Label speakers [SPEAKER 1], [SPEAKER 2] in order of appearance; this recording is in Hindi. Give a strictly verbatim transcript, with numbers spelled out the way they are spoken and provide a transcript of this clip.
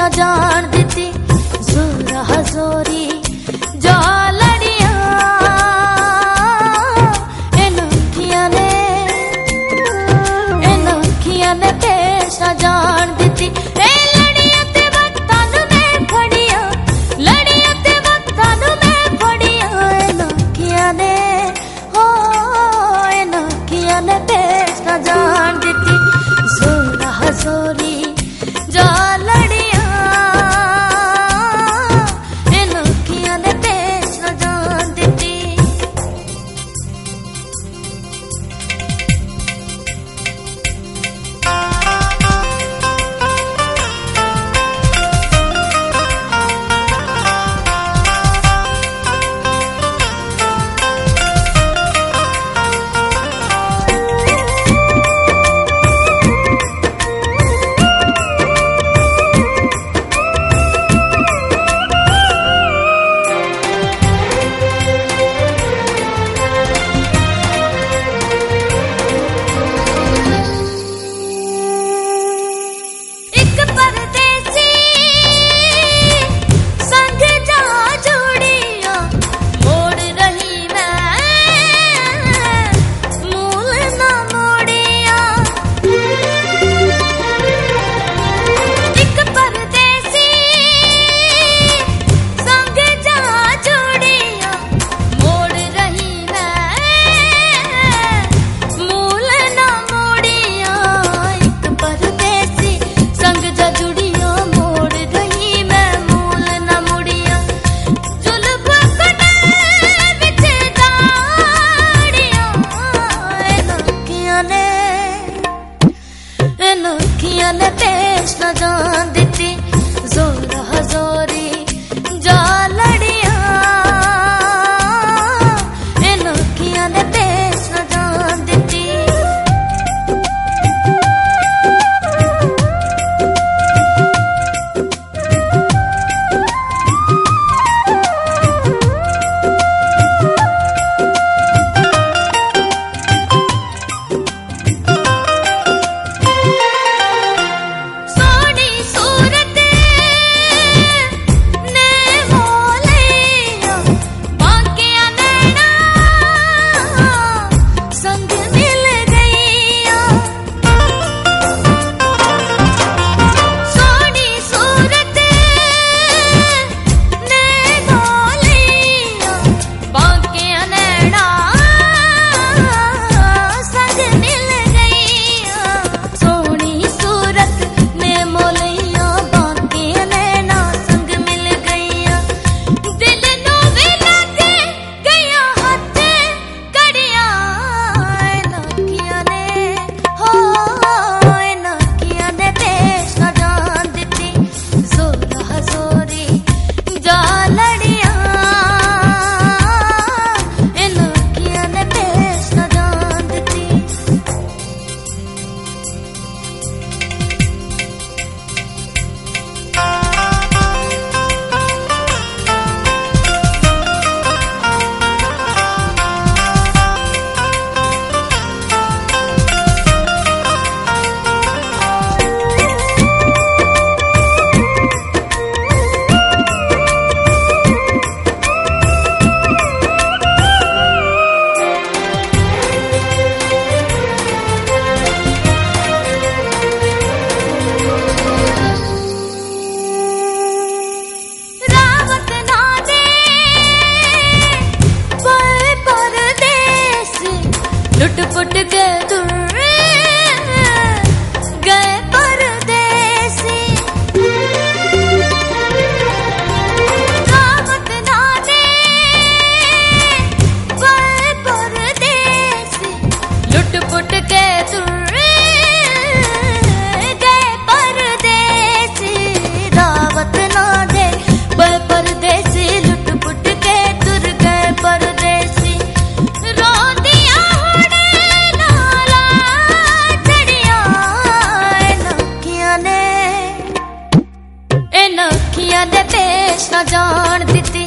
[SPEAKER 1] न जान देती जोरा हजोरी जा लड़िया इन अखियां ने इन अखियां ने पेश न जान देती लड़िया ते वतन में फड़िया लड़िया ते वतन में फड़िया इन अखियां ने हो इन अखियां ने पेश न जान देती जोरा हजोरी जा लड़िया इन अखियां ने पेश न जान देती। अखियां ने पेश न जान देती जोरा हजोरी जा लड़िया इन अखियां ने पेश न जान देती। लुट पुट के दूर गए परदेसी दावत ना दे गए परदेसी लुट पुट के दूर गए परदेसी दावत ना दे गए परदेसी लुट पुट के दूर गए परदेसी अखियां ने पेश न जान देती